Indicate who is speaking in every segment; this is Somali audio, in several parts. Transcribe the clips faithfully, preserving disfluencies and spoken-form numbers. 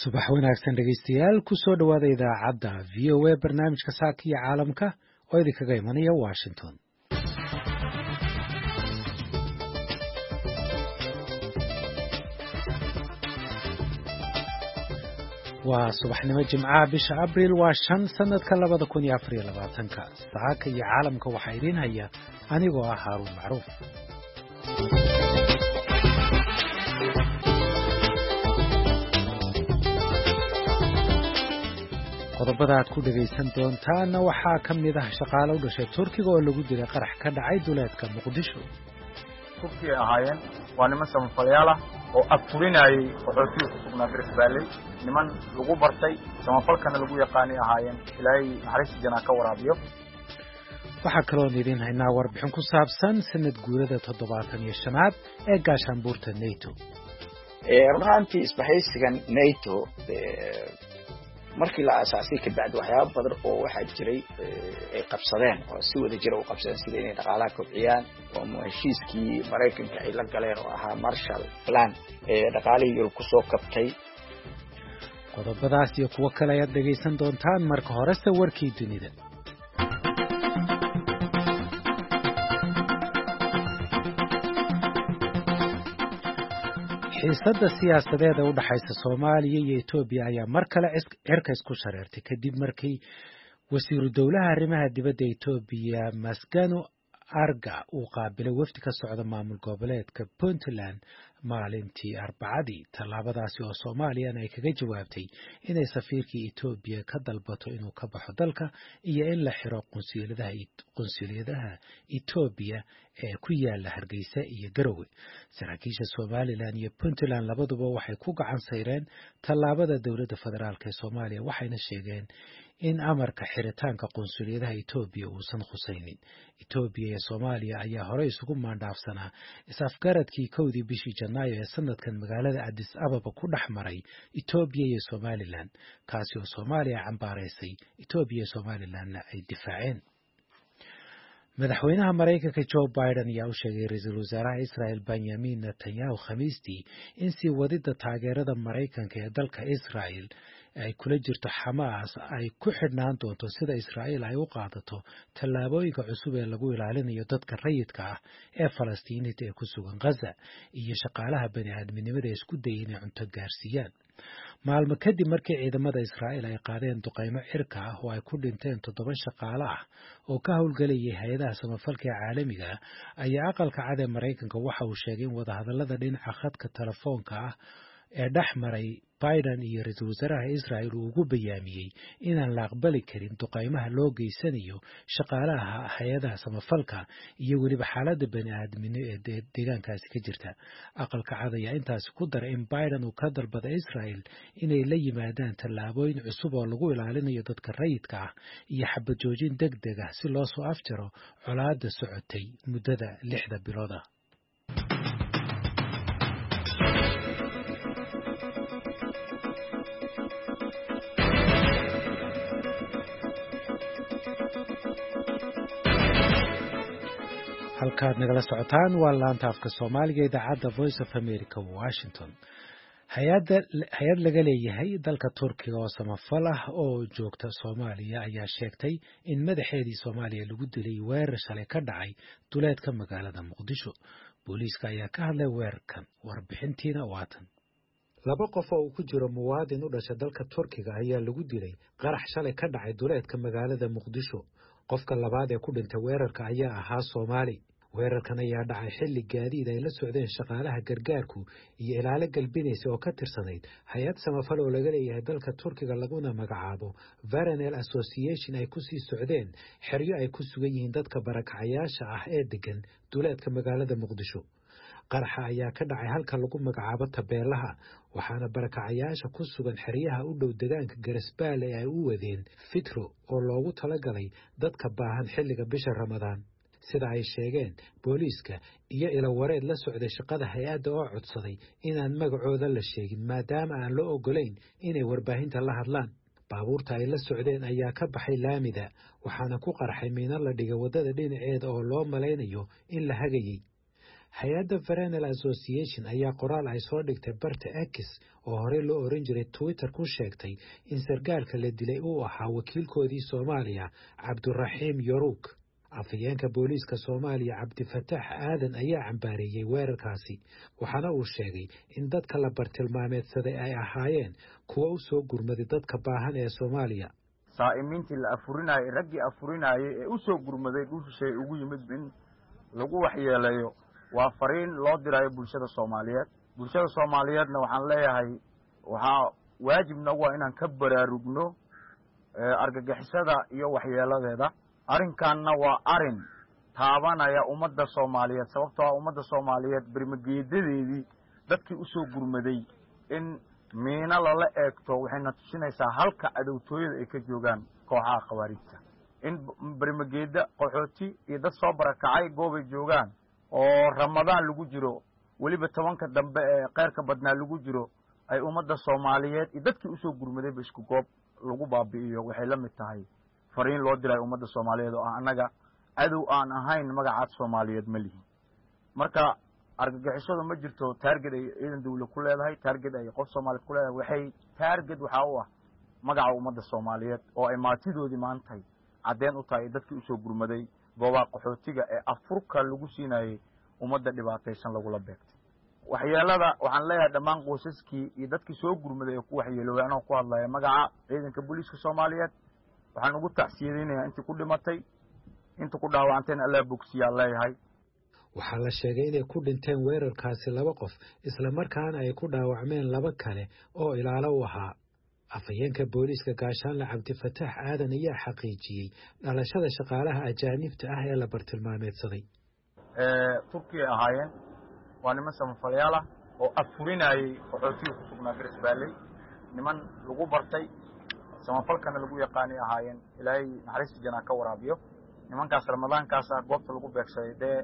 Speaker 1: subax wanaagsan dhegaystayaal ku soo dhawaada idaacadda v o a barnaamijka saaka iyo caalamka oo idinkaga imanaya Washington. waa subaxnimo jimcaha bisha abriil waa shan sanadka labada kun iyo afar iyo labaatanka saaka iyo caalamka waxaa idiin haya anigoo ah Haaruun Macruuf. qodobada aad ku dhagaysan doontaana waxaa ka mid ah shaqaale u dhashay Turkiga oo lagu dilay qarax ka dhacay duleedka Muqdisho.
Speaker 2: Turkiga ahaayeen waa niman samafalayaal ah oo afturinayay qaxootiga ku sugnaa Brisbane niman lagu bartay samafalkana lagu yaqaanay ahaayeen ilaahay naxariis janaa ka waraabiyo.
Speaker 1: waxaa kaloo idin haynaa warbixin ku saabsan sanad guurada toddobaatan iyo shanaad ee gaashaanbuurta NATO.
Speaker 3: ee runtii isbahaysigan NATO markii la asaasay ka bacdi waxyaabo badan oo waxaa jiray ay qabsadeen oo si wada jira u qabsadeen sida inay dhaqaalaha kobciyaan oo heshiiskii Mareykanka ay la galeen oo ahaa Marshall Plan ee dhaqaalihii Yurub ku soo kabtay.
Speaker 1: qodobadaas iyo kuwo kale ayaad dhegaysan doontaan marka horese warkii dunida. xiisadda siyaasadeed ee u dhaxaysa Soomaaliya iyo Itoobiya ayaa mar kale cirka isku shareertay kadib markii wasiiru dowlaha arrimaha dibadda Itoobiya Masgano Arga uu qaabilay wafdi ka socda maamul goboleedka Puntland maalintii Arbacadii. tallaabadaasi oo Soomaaliya ay kaga jawaabtay inay safiirkii Itoobiya ka dalbato inuu ka baxo dalka iyo in la xiro qunsuliyadaha qunsuliyadaha Itoobiya ee ku yaala Hargeysa iyo Garowe. saraakiisha Somaliland iyo Puntland labaduba waxay ku gacan sayreen tallaabada dowladda federaalka ee Soomaaliya waxayna sheegeen in amarka xiritaanka qunsuliyadaha Itoobiya uusan khusaynin. Itoobiya iyo Soomaaliya ayaa hore isugu maandhaafsanaa is-afgaradkii kowdii bishii Janaayo ee sanadkan magaalada Addis Ababa ku dhex maray Itoobiya iyo Somaliland kaasi oo Soomaaliya cambaaraysay Itoobiya iyo Somalilandna ay difaaceen. madaxweynaha Mareykanka Joe Biden ayaa u sheegay ra'iisul wasaaraha Israel Benjamin Netanyahu Khamiistii in sii wadida taageerada Mareykanka ee dalka Israel ay kula jirto Xamaas ay ku xidhnaan doonto sida Israel ay u qaadato tallaabooyinka cusub ee lagu ilaalinayo dadka rayidka ah ee Falastiiniinta ee ku sugan Gaza iyo shaqaalaha bani'aadminimada ee isku dayay inay cunto gaarsiiyaan. maalmo kadib markii ciidamada Israel ay qaadeen duqeymo cirka ah oo ay ku dhinteen toddoba shaqaale ah oo ka howlgalayay hay'adaha samafalka ee caalamiga ah ayaa aqalka cad ee Mareykanka waxa uu sheegay in wadahadallada dhinaca khadka telefoonka ah ee dhex maray Biden iyo ra'iisul wasaaraha Israel uu ugu bayaamiyey inaan la aqbali karin duqeymaha loo geysanayo shaqaalaha hay'adaha samafalka iyo weliba xaaladda bani'aadminimo ee deegaankaasi ka jirta. aqalka cad ayaa intaasi ku daray in Biden uu ka dalbaday Israel inay la yimaadaan tallaabooyin cusub oo lagu ilaalinayo dadka rayidka ah iyo xabad joojin degdeg ah si loo soo afjaro colaadda socotay muddada lixda bilood ah. halkaad nagala socotaan waa laanta afka Soomaaliga idaacadda Voice of America Washington. hay'adda hay'ad laga leeyahay dalka Turkiga oo samafal ah oo joogta Soomaaliya ayaa sheegtay in madaxeedii Soomaaliya lagu dilay weerar shalay ka dhacay duleedka magaalada Muqdisho. booliiska ayaa ka hadlay weerarkan warbixintiina waatan. laba qof oo ku jira muwaadin u dhashay dalka Turkiga ayaa lagu dilay qarax shalay ka dhacay duleedka magaalada Muqdisho. qofka labaad ee ku dhintay weerarka ayaa ahaa Soomaali. weerarkan ayaa dhacay xilli gaadiid ay la socdeen shaqaalaha gargaarku iyo ilaalo galbinaysa oo ka tirsanayd hay'ad samafal oo laga leeyahay dalka Turkiga laguna magacaabo Varanel Association ay ku sii socdeen xeryo ay ku sugan yihiin dadka barakacayaasha ah ee degan duleedka magaalada Muqdisho. qaraxa ayaa ka dhacay halka lagu magacaabo Tabeelaha waxaana barakacayaasha ku sugan xeryaha u dhow deegaanka Garisbaale ay u wadeen fitro oo loogu talagalay dadka baahan xilliga bisha Ramadaan. sida ay sheegeen booliiska iyo ilo wareed la socday shaqada hay'adda oo codsaday inaan magacooda la sheegin maadaama aan loo ogolayn inay warbaahinta la hadlaan. baabuurta ay la socdeen ayaa ka baxay laamida waxaana ku qarxay miino la dhigay wadada dhinaceeda oo loo malaynayo in la hagayay. hay-adda Frenel Association ayaa qoraal ay soo dhigtay barta X oo horey loo oran jiray Twitter ku sheegtay in sargaalka la dilay uu ahaa wakiilkoodii Soomaaliya Cabduraxiim Yaruuk. afhayeenka booliiska Soomaaliya Cabdifataax Aadan ayaa cambaareeyay weerarkaasi waxaana uu sheegay in dadka la bartilmaameedsaday ay ahaayeen kuwa u soo gurmaday dadka baahan ee Soomaaliya.
Speaker 2: saaimintii la afurinayay raggii afurinayay ee u soo gurmaday dhulshay ugu yimid in lagu waxyeelayo waa fariin loo dirayo bulshada Soomaaliyeed bulshada Soomaaliyeedna waxaan leeyahay waxa waajibna waa inaan ka baraarugno argagixisada iyo waxyeeladeeda arrinkaanna waa arrin taabanaya ummadda Soomaaliyeed sababtoo ah ummadda Soomaaliyeed barmageedadeedii dadkii u soo gurmaday in miina lala eegto waxayna tusinaysaa halka cadowtooyada ay ka joogaan kooxaha khawaarijta in barmageeda qaxooti iyo dad soo barakacay goobay joogaan oo Ramadaan lagu jiro waliba tobanka dambe ee qeyrka badnaa lagu jiro ay ummadda Soomaaliyeed iyo dadkii u soo gurmaday isku goob lagu baabi'iyo waxay la mid tahay fariin loo diray ummadda Soomaaliyeed oo anaga cadow aan ahayn magaca Soomaaliyeed ma lihi marka argagixisadu ma jirto target ay ciidan dawlad ku leedahay target ay qof Soomaaliyeed ku leedahay waxay target waxa uu ah magaca ummadda Soomaaliyeed oo ay maatidoodii maantay cadeen u tahay dadkii u soo gurmaday goobaha qaxootiga ee Afurka lagu siinayay ummadda dhibaataysan lagu la beegtay waxyeelada waxaan leeyahay dhammaan qoysaskii iyo dadkii soo gurmaday ee ku waxyeeloway anoo ku hadlaya magaca ciidanka booliiska Soomaaliyeed waxaan ugu tacsiyadeynayaa intii ku dhimatay inta ku dhaawacantay Allah bogsiya leeyahay
Speaker 1: waxaa la sheegay inay ku dhinteen weerarkaasi laba qof isla markaana ay ku dhaawacmeen laba kale oo ilaalo u ahaa afhayeenka booliiska gaashaanle Cabdifataax Aadan ayaa xaqiijiyay dhalashada shaqaalaha ajaanibta ah ee la bartilmaameedsaday
Speaker 2: ee Turkiga ahaayeen waa niman samafalayaal ah oo afurinayay qaxootiga ku sugnaa Garisbaalley niman lagu bartay samafalkana lagu yaqaanay ahaayeen ilaahay naxariis janaa ka waraabiyo nimankaas Ramadaankaas ah goobta lagu beegsaday de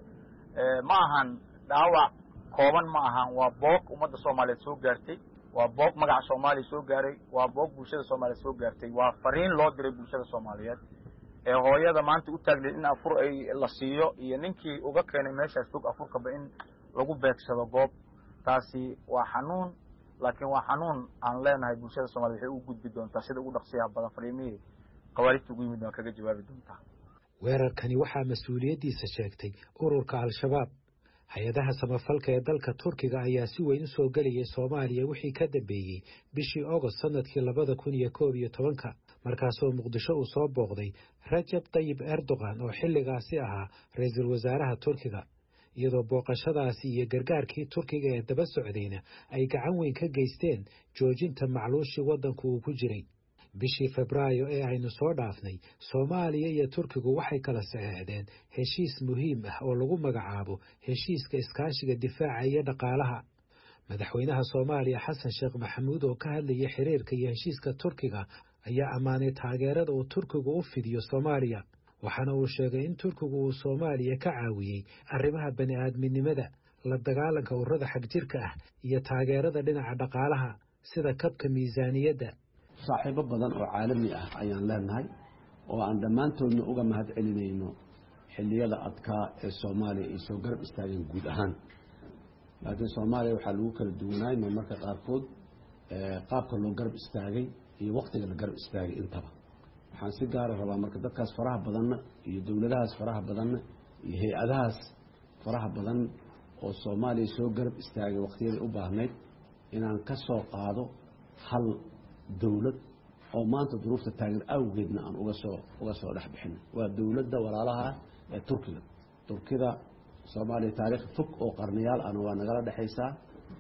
Speaker 2: ma ahan dhaawac kooban ma ahan waa boog ummadda Soomaaliyeed soo gaartay waa boog magaca Soomaaliya soo gaaray waa boog bulshada Soomaaliyeed soo gaartay waa fariin loo diray bulshada Soomaaliyeed ee hooyada maanta u taagneed in afur ay la siiyo iyo ninkii uga keenay meeshaas tog afurkaba in lagu beegsado goob taasi waa xanuun laakiin waa xanuun aan leenahay bulshada Soomaaliyeed waxay u gudbi doontaa sida ugu dhaqsiyaha badan fariimihii khawaarijta ugu yimid kaga jawaabi doontaa
Speaker 1: weerarkani waxaa mas'uuliyadiisa sheegtay ururka Al-Shabaab hay-adaha samafalka ee dalka Turkiga ayaa si weyn u soo galiyay Soomaaliya wixii ka dambeeyay bishii August sanadkii labada kun iyo koob iyo tobanka markaasoo Muqdisho uu soo booqday Rajab Tayyip Erdogan oo xilligaasi ahaa ra'iisul wasaaraha Turkiga iyadoo booqashadaasi iyo gargaarkii Turkiga ee daba socdayna ay gacan weyn ka geysteen joojinta macluushii waddanku uu ku jiray bishii Febraayo ee aynu soo dhaafnay Soomaaliya iyo Turkigu waxay kala saxeexdeen heshiis muhiim ah oo lagu magacaabo heshiiska iskaashiga difaaca iyo dhaqaalaha madaxweynaha Soomaaliya Xasan Sheekh Maxamuud oo ka hadlayay xiriirka iyo heshiiska Turkiga ayaa amaanay taageerada uu Turkigu u fidiyo Soomaaliya waxaana uu sheegay in Turkigu uu Soomaaliya ka caawiyay arrimaha bani'aadminimada la dagaalanka ururada xagjirka ah iyo taageerada dhinaca dhaqaalaha sida kabka miisaaniyadda
Speaker 4: saaxiibo badan oo caalami ah ayaan leenahay oo aan dhammaantoodna uga mahad celinayno xilliyada adkaa ee Soomaaliya ay soo garab istaageen guud ahaan laakiin Soomaaliya waxaa lagu kala duwanaay marmarka qaarkood qaabka loo garab istaagay iyo waqtiga la garab istaagay intaba waxaan si gaar ah rabaa marka dadkaas faraha badanna iyo dawladahaas faraha badanna iyo hay'adahaas faraha badan oo Soomaaliya soo garab istaagay waqtiyada u baahnayd inaan ka soo qaado hal dawlad oo maanta duruufta taagan awgeedna aan uga soo uga soo dhax bixin waa dawladda walaalaha ee Turkiga Turkiga Soomaaliya taariikh fog oo qarniyaal ah waa nagala dhaxaysaa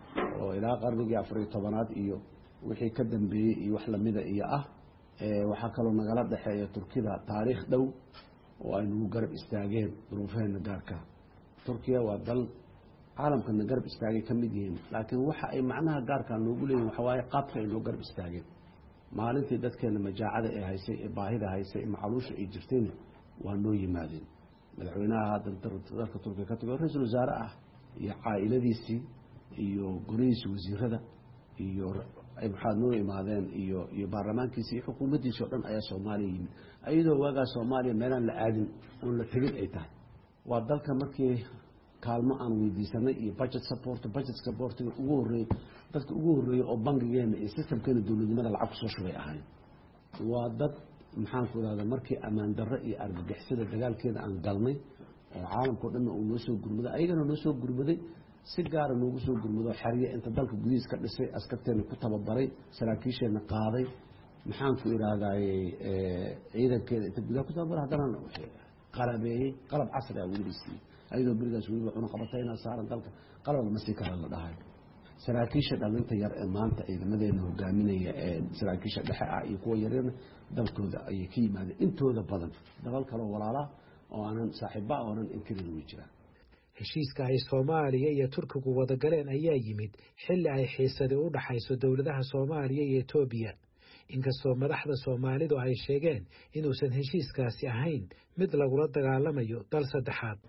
Speaker 4: oo ilaa qarnigii afar iyo tobanaad iyo wixii ka dambeeyay iyo wax la mid ah iyo ah ee waxa kale oo nagala dhaxeeya Turkiga taariikh dhow oo ay nagu garab istaageen duruufaheena gaarka Turkiga waa dal caalamka na garab istaagay ka mid yihiin laakiin waxa ay macnaha gaarka noogu leeyihiin waxa waaye qaabka ay noo garab istaageen maalintii dadkeena majaacada ee haysay ee baahida haysay macluusha ay jirteen waa noo yimaadeen madaxweynaha hadda dalka Turkiga ka tagay ra'iisul wasaare ah iyo caa'iladiisii iyo golihiisa wasiirada iyo ay maxaad noo imaadeen iyo iyo baarlamaankiisa iyo xukuumaddiisa oo dhan ayaa Soomaaliya yimid ayadoo waagaa Soomaaliya meelaan la aadin oo la tegin ay tahay waa dalka markii kaalmo aan weydiisanay iyo budget support budget support ugu horeeyay dadka ugu horeeyay oo bangigeena iyo systemkeena dawladnimada lacag kusoo shubay ahayn waa dad maxaan ku raada markii amaan darro iyo argagixisada dagaalkeeda aan galnay oo caalamka oo dhan uu noo soo gurmaday ayagana noo soo gurmaday si gaar ah noogu soo gurmado xariye inta dalka gudihiisa ka dhisay askarteena ku tababaray saraakiisheena qaaday maxaan ku iraahday ciidankeeda inta gudaha ku tababaray haddana qalabeeyay qalab casri ah wiilisi ayadoo barigaas weliba cuna qabatayna saaran dalka qalab ma sii kala la dhahay saraakiisha dhalinta yar ee maanta ciidamadeena hogaaminaya ee saraakiisha dhexe ah iyo kuwa yaryarna dalkooda ayay ka yimaadeen intooda badan dalal kale walaala oo aanan saaxiiba oo aanan inkirin u jiraan
Speaker 1: heshiiska ay Soomaaliya iyo Turkigu wada galeen ayaa yimid xilli ay xiisad u dhaxayso dawladaha Soomaaliya iyo Itoobiya inkastoo madaxda Soomaalidu ay sheegeen inuusan heshiiskaasi ahayn mid lagula dagaalamayo dal saddexaad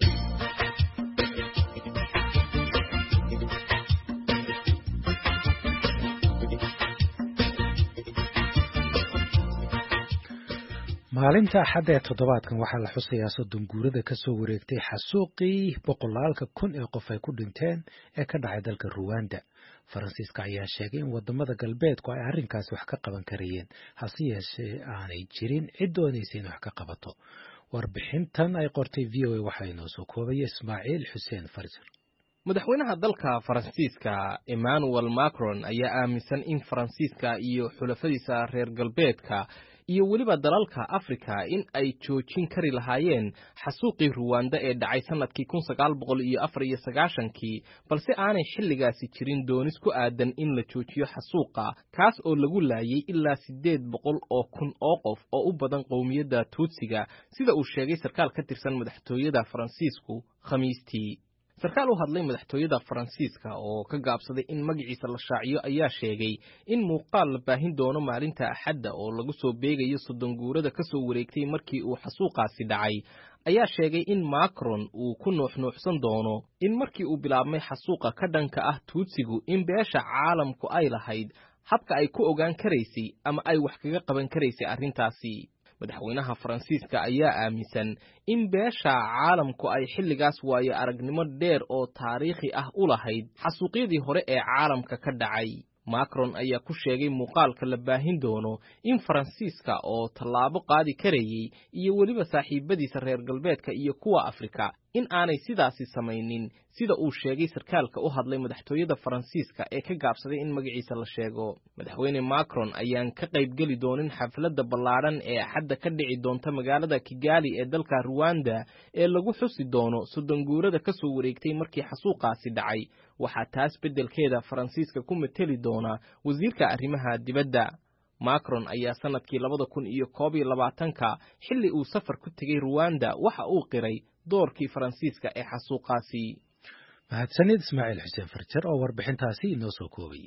Speaker 1: maalinta axadda ee toddobaadkan waxaa la xusayaa soddon guurada ka soo wareegtay xasuuqii boqolaalka kun ee qof ay ku dhinteen ee ka dhacay dalka Rwanda. Faransiiska ayaa sheegay in wadamada galbeedku ay arrinkaas wax ka qaban karayeen hase yeeshee aanay jirin cid doonaysa in wax ka qabato. Warbixintan ay qortay V O A waxaa inoo soo koobaya Ismaaciil Xuseen Farjir.
Speaker 5: madaxweynaha dalka Faransiiska Emmanuel Macron ayaa aaminsan in Faransiiska iyo xulafadiisa reer galbeedka iyo weliba dalalka Afrika in ay joojin kari lahaayeen xasuuqii Rwanda ee dhacay sanadkii kun sagaal boqol iyo afar iyo sagaashan-kii balse aanay xilligaasi jirin doonis ku aadan in la joojiyo xasuuqa kaas oo lagu laayay ilaa sideed boqol oo kun oo qof oo u badan qowmiyadda Tuutsiga sida uu sheegay sarkaal ka tirsan madaxtooyada Faransiisku Khamiistii. sarkaal u hadlay madaxtooyada Faransiiska oo ka gaabsaday in magaciisa la shaaciyo ayaa sheegay in muuqaal la baahin doono maalinta Axadda oo lagu soo beegayo soddon guurada ka soo wareegtay markii uu xasuuqaasi dhacay ayaa sheegay in Macron uu ku nuuxnuuxsan doono in markii uu bilaabmay xasuuqa ka dhanka ah Tuutsigu in beesha caalamku ay lahayd habka ay ku ogaan karaysay ama ay wax kaga qaban karaysay arrintaasi. madaxweynaha Faransiiska ayaa aaminsan in beesha caalamku ay xilligaas waayo aragnimo dheer oo taariikhi ah u lahayd xasuuqyadii hore ee caalamka ka dhacay. Macron ayaa ku sheegay muuqaalka la baahin doono in Faransiiska oo tallaabo qaadi karayay iyo weliba saaxiibadiisa reer galbeedka iyo kuwa Afrika in aanay sidaasi samaynin sida uu sheegay sarkaalka u hadlay madaxtooyada Faransiiska ee ka gaabsaday in magaciisa la sheego. madaxweyne Macron ayaan ka qayb gali doonin xafladda ballaaran ee Axadda ka dhici doonta magaalada Kigali ee dalka Rwanda ee lagu xusi doono soddon guurada ka soo wareegtay markii xasuuqaasi dhacay. waxaa taas beddelkeeda Faransiiska ku mateli doona wasiirka arrimaha dibadda. Macron ayaa sanadkii labada kun iyo koob iyo labaatanka xilli uu safar ku tegay Rwanda waxa uu qiray doorkii Faransiiska ee xasuuqaasi.
Speaker 1: mahadsanid Ismaaciil Xuseen Farjir oo warbixintaasi inoo soo koobay.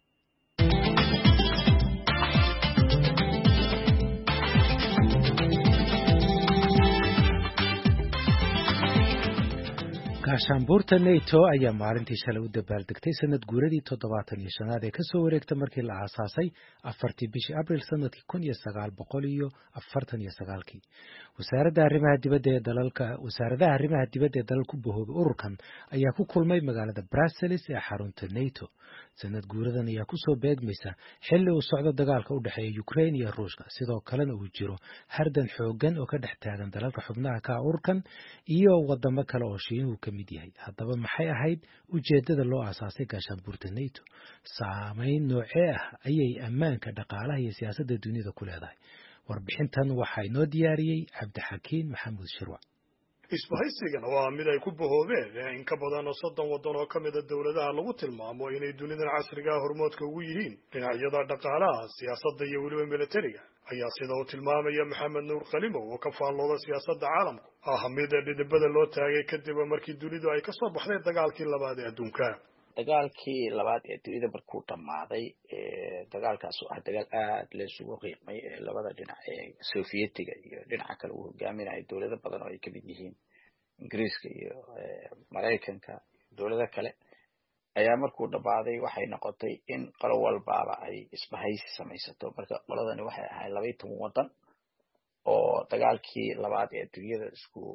Speaker 1: gaashaanbuurta NATO ayaa maalintii shalay u dabaaldegtay sanad guuradii toddobaatan iyo shanaad ee ka soo wareegta markii la aasaasay afartii bishii abriil sanadkii kun iyo sagaal boqol iyo afartan iyo sagaalkii. wasaaradda arrimaha dibadda ee dalalka wasaaradaha arrimaha dibadda ee dalalku bahoobay ururkan ayaa ku kulmay magaalada Brussels ee xarunta NATO. sanad guuradan ayaa ku soo beegmaysa xilli uu socdo dagaalka u dhexeeya Ukraine iyo Ruushka sidoo kalena uu jiro hardan xoogan oo ka dhex taagan dalalka xubnaha ka ururkan iyo wadamo kale oo Shiinuhu ka mid yahay. haddaba maxay ahayd ujeedada loo aasaasay gaashaanbuurta NATO? saameyn noocee ah ayay ammaanka dhaqaalaha iyo siyaasadda dunida ku leedahay? warbixintan waxaa inoo diyaariyey Cabdixakiin Maxamuud Shirwac.
Speaker 6: isbahaysigan waa mid ay ku bahoobeen in ka badan soddon waddan oo ka mid a dawladaha lagu tilmaamo inay dunidan casriga ah hormoodka ugu yihiin dhinacyada dhaqaalaha, siyaasadda iyo weliba militariga ayaa sida uu tilmaamaya Maxamed Nuur Qalimow oo ka faallooda siyaasadda caalamku ah mid dhidibada loo taagay kadib markii dunidu ay ka soo baxday dagaalkii labaad ee adduunka.
Speaker 3: dagaalkii labaad ee dunida markuu dhammaaday dagaalkaas oo ah dagaal aad la isugu qiimay labada dhinac ee Sovietiga iyo dhinaca kale uu hogaaminayay dawlado badan oo ay ka mid yihiin Ingiriiska iyo Mareykanka dawlado kale ayaa markuu dhammaaday waxay noqotay in qolo walbaaba ay isbahaysi samaysato. marka qoladani waxay ahayd laba iyo toban waddan oo dagaalkii labaad ee dunida isku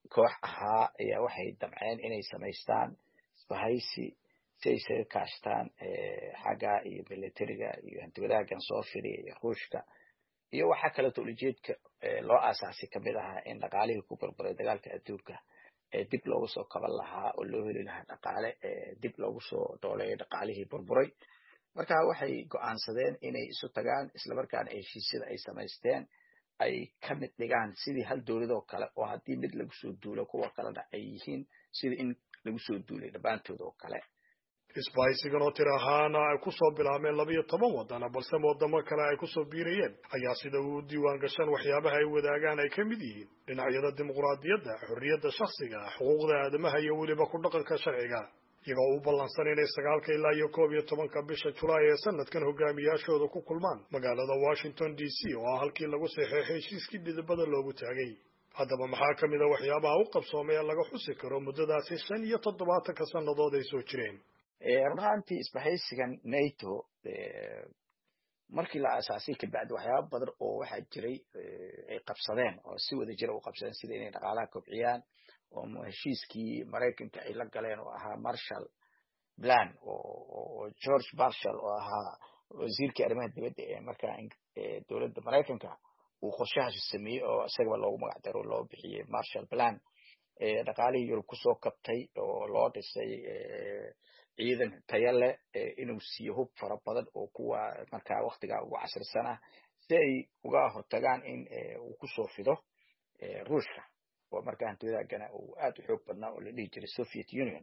Speaker 3: koox ahaa ayaa waxay damceen inay samaystaan isbahaysi si ay isaga kaashtaan xagga iyo militariga iyo hantiwadaagan soo firiya iyo ruushka iyo waxaa kaleeto ulijeedka loo aasaasay kamid ahaa in dhaqaalihii ku burburay dagaalka adduunka dib loogu soo kaban lahaa oo loo heli lahaa dhaqaale dib loogu soo dooleeyo dhaqaalihii burburay marka waxay go'aansadeen inay isu tagaan islamarkaana heshiisyada ay samaysteen ay ka mid dhigaan sidii hal dowladoo kale oo haddii mid lagu soo duulo kuwa kalena ay yihiin sida in lagu soo duulay dhammaantood oo kale
Speaker 6: isbahaysigan oo tir ahaana ay ku soo bilaabeen labiyo toban wadana balse wadamo kale ay kusoo biirayeen ayaa sida uu diiwaan gashan waxyaabaha ay wadaagaan ay ka mid yihiin dhinacyada dimuqraadiyadda xorriyadda shakhsiga xuquuqda aadamaha iyo weliba ku dhaqanka sharciga iyagoo u ballansan inay sagaalka ilaa iyo koob iyo tobanka bisha julaay ee sanadkan hogaamiyaashooda ku kulmaan magaalada washington d c oo ah halkii lagu saxeexay heshiiskii dhidibada loogu taagay haddaba maxaa ka mid a waxyaabaha u qabsoomay ee laga xusi karo muddadaasi shan iyo toddobaatanka sannadood ay soo jireen
Speaker 3: run ahaantii isbahaysigan nato markii la aasaasay kabacdi waxyaaba badan oo waxaa jiray ay qabsadeen oo si wada jira u qabsadeen sida inay dhaqaalaha kobciyaan oo heshiiskii maraykanka ay la galeen oo ahaa marshall plan oo george marshall oo ahaa wasiirkii arrimaha dibadda ee markaa dowladda maraykanka uu qorshahaasi sameeyey oo isagaba loogu magac daro loo bixiyey marshall plan dhaqaalihii yurub kusoo kabtay oo loo dhisay ciidan tayo leh inuu siiyo hub fara badan oo kuwa markaa waktigaa ugu casrisan ah si ay uga hortagaan in uu kusoo fido ruushka oo markaa hantiwadaagana uu aad u xoog badnaa oo la dhihi jiray soviet union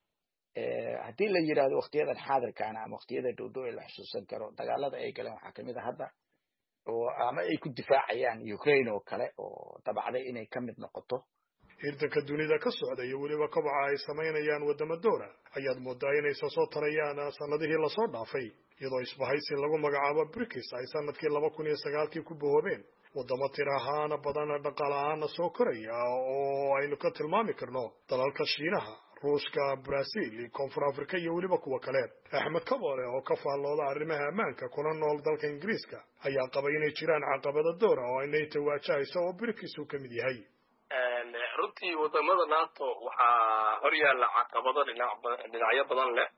Speaker 3: haddii la yidhahdo waktiyadan xaadirkaana ama waktiyada dhowdhow ee la xusuusan karo dagaalada ay galeen waxaa kamid a hadda oo ama ay ku difaacayaan ukraine oo kale oo dabacday inay ka mid noqoto
Speaker 6: hirdanka dunida ka socda iyo weliba kobaca ay samaynayaan wadamo doora ayaad moodaa inay soo soo tarayaan sanadihii lasoo dhaafay iyadoo isbahaysi lagu magacaabo brikis ay sanadkii laba kun iyo sagaalkii ku bohoobeen wadamo tir ahaana badan dhaqaale ahaana soo koraya oo aynu ka tilmaami karno dalalka shiinaha ruushka brazil koonfur africa iyo weliba kuwa kale axmed kaboole oo ka faallooda arrimaha ammaanka kuna nool dalka ingiriiska ayaa qabay inay jiraan caqabada doora oo ay nato waajahayso oo brikis uu ka mid yahay
Speaker 7: runtii wadamada nato waxaa hor yaalla caqabado dhinacyo badan leh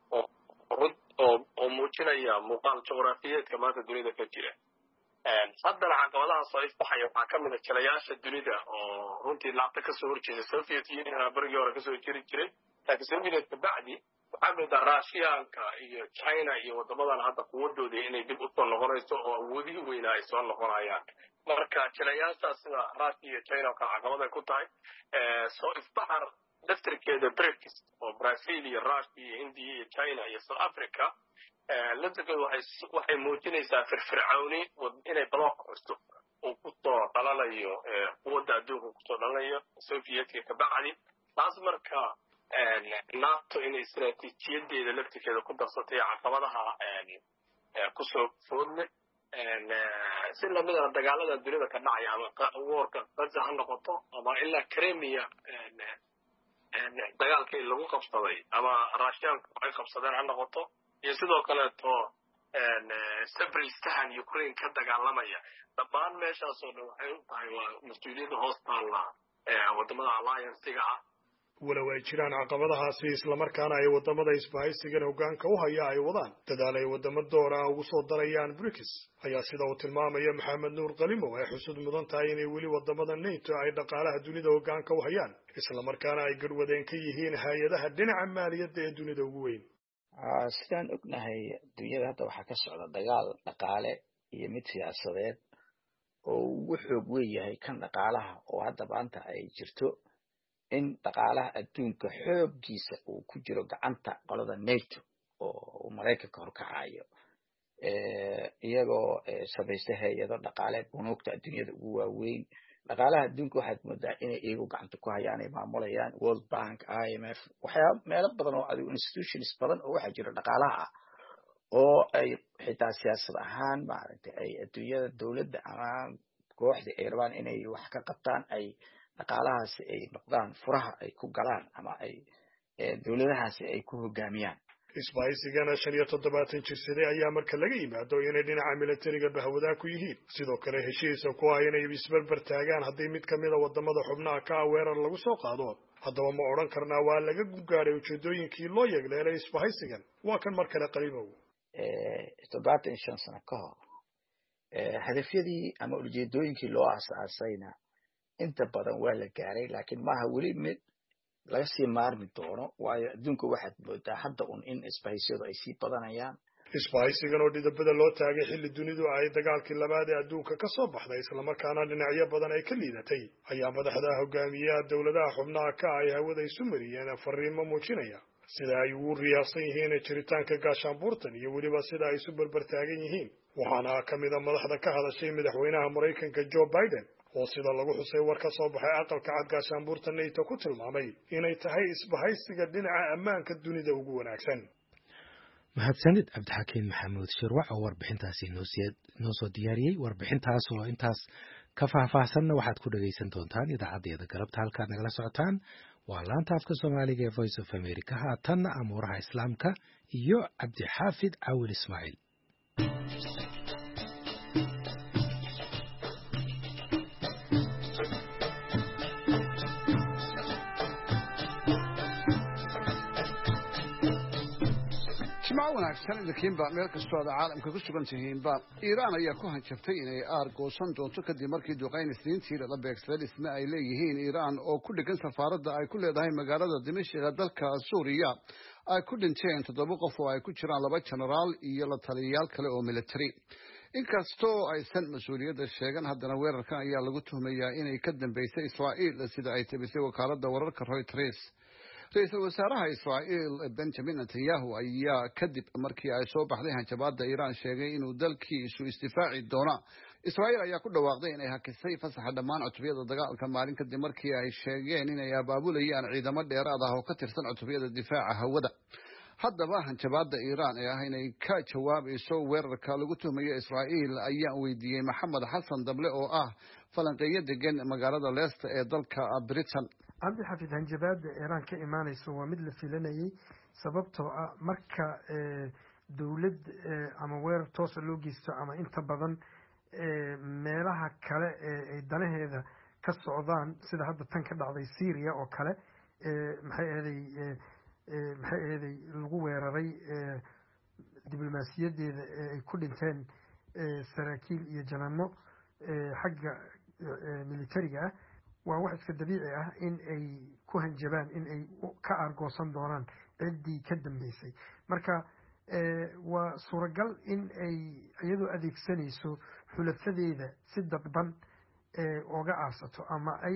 Speaker 7: oo muujinaya muuqaal juqraafiyeedka maanta dunida ka jira haddana caqabadahaas oo ifbaxaya waxaa ka mid a jalayaasha dunida oo runtii laabta kasoo horjeeda soviet union berigii hore kasoo jiri jiray laakiin soviet kabacdi waxaa mida russianka iyo china iyo wadamadan hadda quwadooda inay dib usoo noqonayso oo awoodihii weynaa ay soo noqonayaan marka jalayaashaas sida russia iyo china ka caqabaday ku tahay soo ifbaxar daftarkeeda brikis oo brazil iyo russia iyo india iyo china iyo south africa laftarkeedu waxay waxay muujinaysaa firfircooni inay block custo uu kusoo dhalanayo quwadda adduunka kusoo dhalanayo sovietka kabacdi taas marka nato inay istaraatiijiyadeeda laftirkeeda ku darsatay caqabadaha kusoo foodle si lamid a dagaalada dunida ka dhacaya ama warka gaza ha noqoto ama ilaa crimea dagaalkii lagu qabsaday ama russianka ay qabsadeen ha noqoto iyo sidoo kaleeto sabristahan ukraine ka dagaalamaya dhammaan meeshaasoo dhan waxay u tahay waa mas-uuliyadda hoos taalla wadamada alliancega ah
Speaker 6: walow ay jiraan caqabadahaasi islamarkaana ay wadamada isbahaysigan hoggaanka u haya ay wadaan dadaal ay wadamo doora ugu soo darayaan brikis ayaa sida uu tilmaamaya maxamed nuur qalimow ay xusud mudan tahay inay weli wadamada nato ay dhaqaalaha dunida hoggaanka u hayaan islamarkaana ay garwadeen ka yihiin hay-adaha dhinaca maaliyadda ee dunida ugu weyn
Speaker 3: sidaan ognahay dunyada hadda waxaa ka socda dagaal dhaqaale iyo mid siyaasadeed oo ugu xoog weyn yahay kan dhaqaalaha oo hadda maanta ay jirto in dhaqaalaha adduunka xooggiisa uu ku jiro gacanta qolada nato oo maraykanka horkacayo iyagoo samaysta hay-ado dhaqaale bunuugta adduunyada ugu waaweyn dhaqaalaha adduunka waxaad moodaa inay iyagu gacanta ku hayaan ay maamulayaan world bank i m f waxyaaba meelo badan oo adigo institutions badan oo waxaa jira dhaqaalaha ah oo ay xitaa siyaasad ahaan maaragtay ay adduunyada dowladda ama kooxda ay rabaan inay wax ka qabtaan ay dhaqaalahaasi ay noqdaan furaha ay ku galaan ama ay dowladahaasi ay ku hogaamiyaan
Speaker 6: isbahaysigana shan iyo toddobaatan jirsaday ayaa marka laga yimaado inay dhinaca militariga bahwadaa ku yihiin sidoo kale heshiisa ku ah inay isbarbar taagaan haddii mid ka mida wadamada xubnaha ka ah weerar lagu soo qaado haddaba ma odhan karnaa waa laga gudgaaray ujeedooyinkii loo yegleelay isbahaysigan waa kan mar kale qaliimow
Speaker 3: toddobaatan iyo shan sano ka hor hadafyadii ama ujeedooyinkii loo aasaasayna inta badan waa la gaaray laakiin maaha weli mid laga sii maarmi doono waayo adduunka waxaad moodaa hadda un in isbahaysiyadu ay sii badanayaan
Speaker 6: isbahaysigan oo dhidabada loo taagay xilli dunidu ay dagaalkii labaad ee adduunka ka soo baxday islamarkaana dhinacyo badan ay ka liidatay ayaa madaxda hogaamiyaha dowladaha xubnaha ka ay hawada isu mariyeen fariimo muujinaya sida ay ugu riyaaqsan yihiin jiritaanka gaashaanbuurtan iyo weliba sida ay isu barbar taagan yihiin waxaana ka mid a madaxda ka hadashay madaxweynaha maraykanka joe biden oo sida lagu xusay war ka soo baxay aqalka cad gaashaanbuurta nato ku tilmaamay inay tahay isbahaysiga dhinaca ammaanka dunida ugu wanaagsan
Speaker 1: mahadsanid cabdixakiin maxamuud shirwac oo warbixintaasi noo soo diyaariyey warbixintaas oo intaas ka faahfaahsanna waxaad ku dhagaysan doontaan idaacadeeda galabta halkaad nagala socotaan waa laanta afka soomaaliga ee voice of america haatanna amuuraha islaamka iyo cabdixaafid cawil ismaaciil
Speaker 8: wanaagsan idinkiinba meel kastoo aad caalamka ku sugan tihiinba iiraan ayaa ku hanjabtay inay aargoosan doonto kadib markii duqayn isniintii lala beegsaday dhisme ay leeyihiin iiraan oo ku dhegan safaaradda ay ku leedahay magaalada dimashqa dalka suuriya ay ku dhinteen toddoba qof oo ay ku jiraan laba jenaraal iyo la taliyayaal kale oo militari inkastoo aysan mas-uuliyadda sheegan haddana weerarkan ayaa lagu tuhmayaa inay ka dambeysay israa'iil sida ay tabisay wakaaladda wararka Reuters ra-iisul wasaaraha Israa'iil Benjamin Netanyahu ayaa kadib markii ay soo baxday hanjabaadda Iiraan sheegay inuu dalkiisu isdifaaci doono Israa'iil ayaa ku dhawaaqday inay hakisay fasaxa dhammaan cutubiyada dagaalka maalin kadib markii ay sheegeen inay abaabulayaan ciidamo dheeraad ah oo ka tirsan cutubiyada difaaca hawada haddaba hanjabaadda Iiraan ee ah inay ka jawaabayso weerarka lagu tuhmayo Israa'iil ayaa weydiiyey Maxamed Xasan Dable oo ah falanqeeyo degan magaalada Leicester ee dalka Britain
Speaker 9: cabdi xafid hanjabaadda Iiraan ka imaanayso waa mid la filanayay sababtoo ah marka dawlad ama weerar toos loo geysto ama inta badan meelaha kale ee danaheeda ka socdaan sida hadda tan ka dhacday Syria oo kale maxay ahaday maxay ahaday lagu weeraray diblomaasiyadeeda ay ku dhinteen saraakiil iyo janano xagga militariga ah waa wax iska dabiici ah in ay ku hanjabaan in ay ka aargoosan doonaan ciddii ka dambeysay marka waa suuragal in ay iyadoo adeegsanayso xulafadeeda si dadban oga aarsato ama ay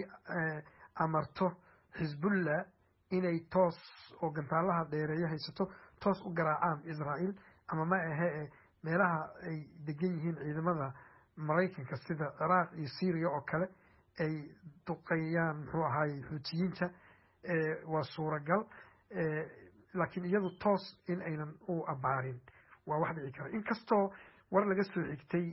Speaker 9: amarto xisbullah inay toos oo gantaalaha dheereeya haysato toos u garaacaan Israa'iil ama ma ahe meelaha ay degan yihiin ciidamada Maraykanka sida Iraq iyo Syria oo kale ay duqeeyaan muxuu ahaay xuutiyiinta waa suuragal laakiin iyadu toos in aynan u abaarin waa wax dhici kara inkastoo war laga soo xigtay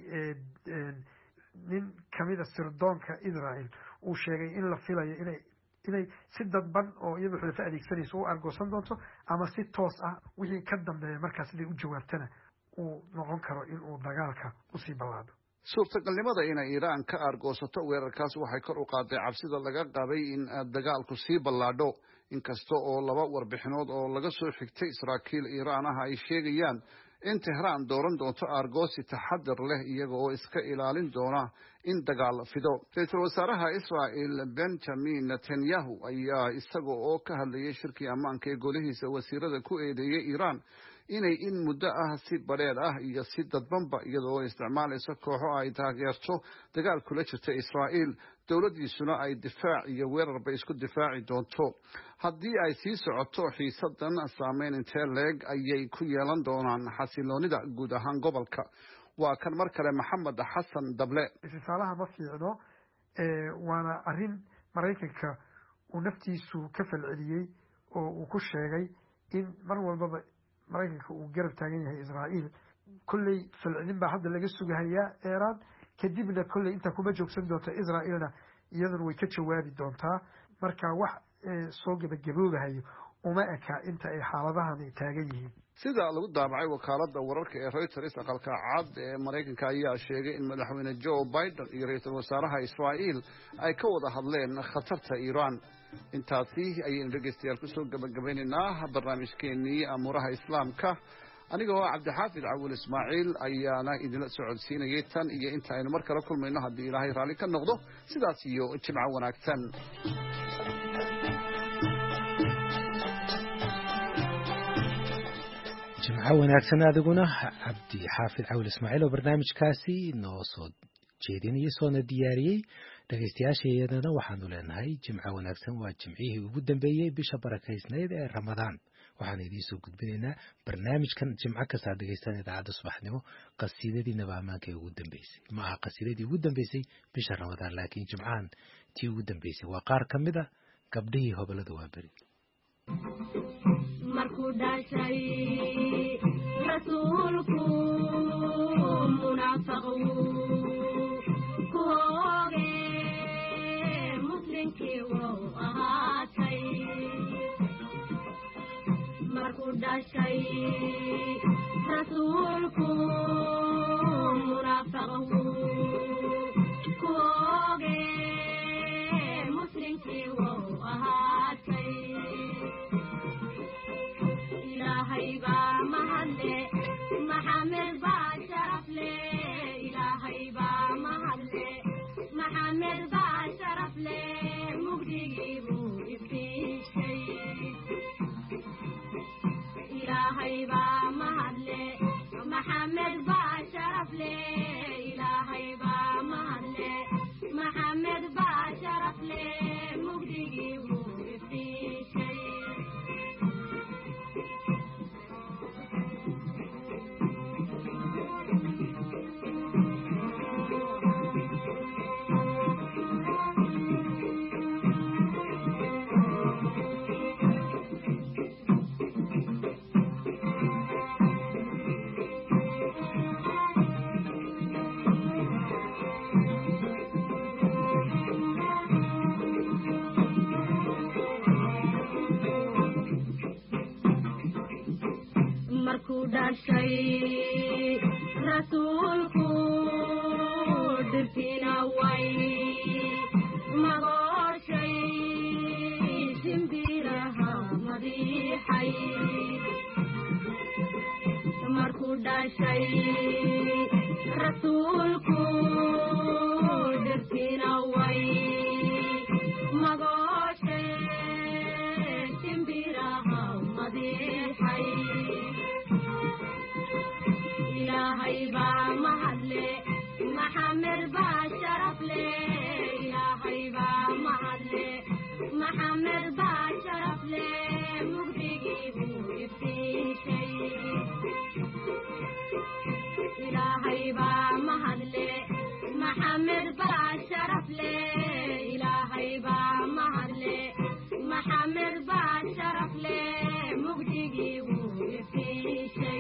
Speaker 9: nin kamida sirdoonka Israa'iil uu sheegay in la filayo inay inay si dadban oo iyadu xulafo adeegsanayso u argoosan doonto ama si toos ah wixii ka dambeeya markaas siday u jawaabtana uu noqon karo in uu dagaalka usii ballaado
Speaker 8: suurtagalnimada inay Iiraan ka aargoosato weerarkaas waxay kor u qaaday cabsida laga qabay in dagaalku sii ballaadho inkasta oo laba warbixinood oo laga soo xigtay saraakiil Iiraan ah ay sheegayaan in Tehran dooran doonto aargoosi taxadar leh iyaga oo iska ilaalin doona in dagaal fido ra-iisul wasaaraha Israa'iil Benjamin Netanyahu ayaa isaga oo ka hadlayay shirkii ammaanka ee golihiisa wasiirada ku eedeeyay Iiraan inay in muddo ah si badheer ah iyo si dadbanba iyadoo isticmaalayso kooxo ay taageerto dagaal kula jirta Israa'iil dowladiisuna ay difaac iyo weerarba isku difaaci doonto haddii ay sii socoto xiisadan saameyn intee leeg ayay ku yeelan doonaan xasiloonida guud ahaan gobolka waa kan mar kale Maxamed Xasan Dable
Speaker 9: isaalaha ma fiicno waana arrin Maraykanka uu naftiisu ka falceliyay oo uu ku sheegay in mar walbaba Maraykanka uu garab taagan yahay Israa'iil kullay falcelin baa hadda laga sugahayaa Iiraan kadibna kullay inta kuma joogsan doonto Israa'iilna iyaduna way ka jawaabi doontaa marka wax soo gabagaboobahayo uma eka inta ay xaaladahani taagan yihiin
Speaker 8: sida lagu daabacay wakaaladda wararka ee Reuters aqalka cad ee Mareykanka ayaa sheegay in madaxweyne Joe Biden iyo ra'iisul wasaaraha Israa'iil ay ka wada hadleen khatarta Iran. intaasi ayaynu dhegeystayaal kusoo gabagabaynaynaa barnaamijkeenii amuuraha islaamka anigoo Cabdixaafid Cawil Ismaaciil ayaana idinla socodsiinayay tan iyo inta aynu mar kale kulmayno haddii Ilaahay raali ka noqdo sidaas iyo jimco wanaagsan.
Speaker 1: jimco wanaagsan adiguna Cabdi Xaafid Cawil Ismaaciil oo barnaamijkaasi noo soo jeedinayay soona diyaariyay dhageystayaashayadana waxaanu leenahay jimco wanaagsan waa jimcihii ugu dambeeyay bisha barakaysnayd ee Ramadaan waxaan idin soo gudbinaynaa barnaamijkan jimco kasta dhageystaan idaacadda subaxnimo qasiidadii nabaamaanka ugu dambeysay ma aha qasiidadii ugu dambeysay bisha Ramadaan laakiin jimcahan tii ugu dambeysay waa qaar kamid ah gabdhihii hobalada waa bari
Speaker 10: markuu dhashay rasuulku munaafiqu ku hooge muslinkii wuu ahaatay markuu dhashay rasuulku munaafiqu ku hooge muslinkii wuu ahaatay إلهي با محله محمد با شرف له إلهي با محله محمد با شرف له مجدي بو إبتشي إلهي با محله محمد با شرف له إلهي با محله محمد با شرف له مجدي بو إبتشي dhashay rasuulku dirtina way magooshay simbiraha madiixay markuu dhashay rasuulku dirtina way magooshay simbiraha madiixay إلهي با محله محمد با شرف له إلهي با محله محمد با شرف له مجدي بو إبتشي إلهي با محله محمد با شرف له إلهي با محله محمد با شرف له مجدي بو إبتشي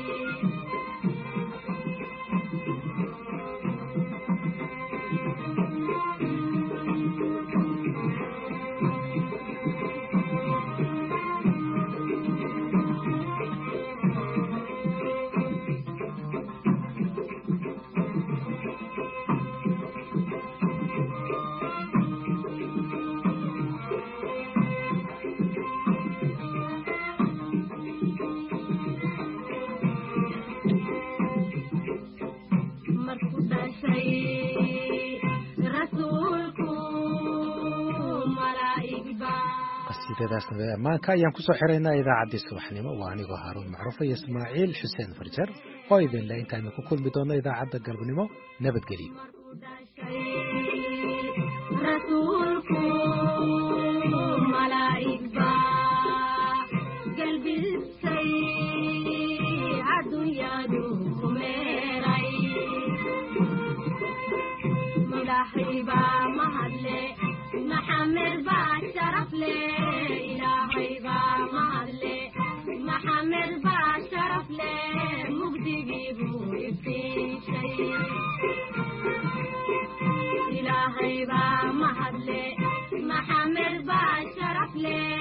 Speaker 1: qasiidadaasna amaanka ayaan kusoo xiraynaa idaacaddii subaxnimo waa anigoo Haaruun Macruuf iyo Ismaaciil Xuseen Farjar oo idin la intaanu ku kulmi doono idaacadda galabnimo nabadgelyo rasuulku malaa'igba qalbisay adduunyadu kumeeray ilaahay baa mahadle محمد با شرف له إلهي با محله محمد با شرف له مجدي بو إبتشي إلهي با محله محمد با شرف له